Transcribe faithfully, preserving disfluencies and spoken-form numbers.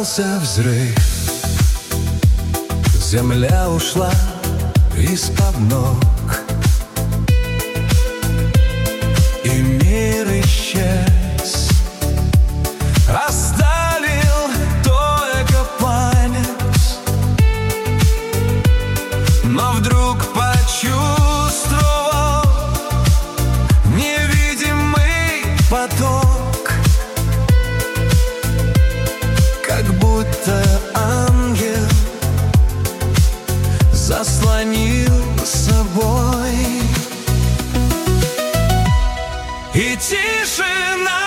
Раздался взрыв, земля ушла из-под ног, и мир исчез. Оставил только память, но вдруг почувствовал невидимый поток, как будто ангел заслонил собой. И тишина